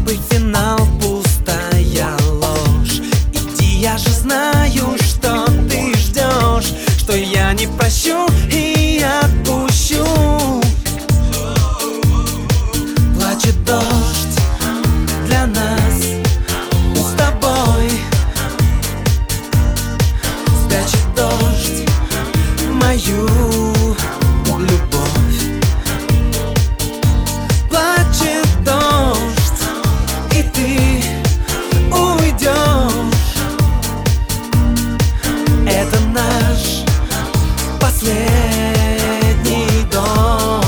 Слабый финал, пустая ложь. Иди, я же знаю, что ты ждешь, что я не прощу и отпущу. Плачет дождь для нас с тобой, спрячет дождь мою любовь. Плачет дождь, и ты уйдешь. Это наш последний дождь.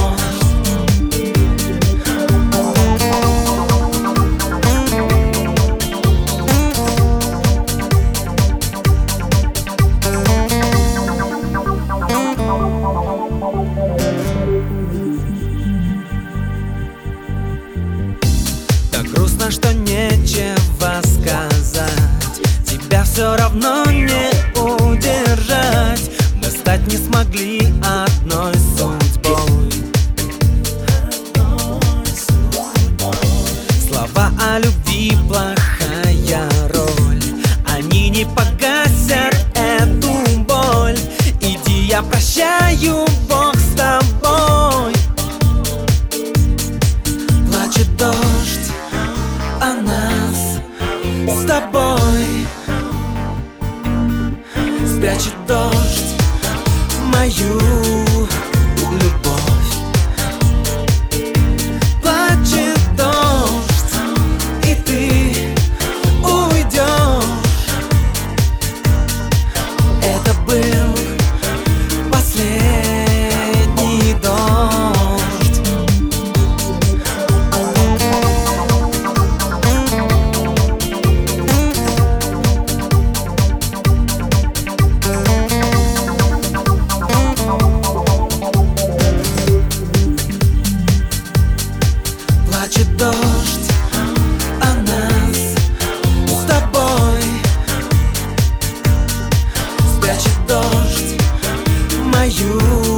Так грустно, что нечего сказать. Тебя все равно не удержать. Мы стать не смогли одной судьбой. Слова о любви — плохая роль. Они не погасят эту боль. Иди, я прощаю, Бог с тобой. Плачет дождь о нас с тобой, спрячет дождь мою любовь. Плачет дождь, и ты уйдешь. Это был последний дождь. Плачет дождь о нас с тобой, спрячет дождь мою